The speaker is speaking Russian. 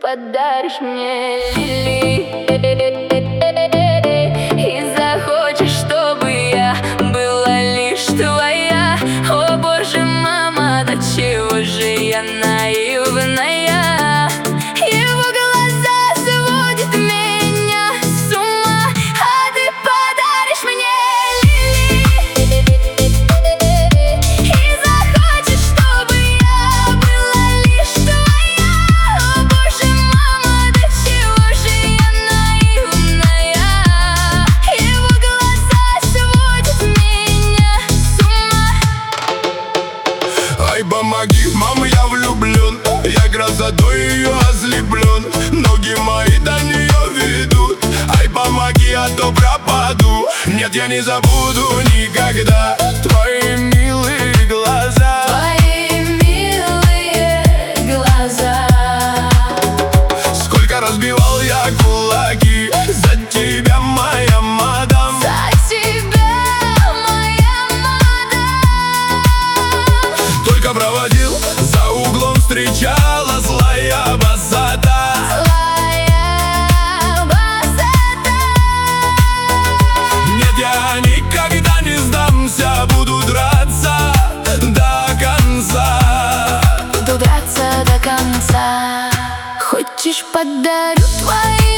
подаришь мне лилии и захочешь, чтобы я была лишь твоя. О боже, мама, до чего же я наивная. Его глаза сводят меня с ума, а ты подаришь мне лилии и захочешь, чтобы я была лишь твоя. О боже, мама, до чего же я наивная. Его глаза сводят меня с ума. Ай, помоги, мама, я влюблен, я красотой ее ослеплен. Ноги мои до нее ведут. Ай, помоги, а то пропаду. Нет, я не забуду никогда твои милые глаза. Твои милые глаза. Сколько разбивал я кулаки за тебя, моя мадам. За тебя, моя мадам. Только проводил, за углом встречала злая босата. Злая босата. Нет, я никогда не сдамся, буду драться до конца. Буду драться до конца. Хочешь, подарю твои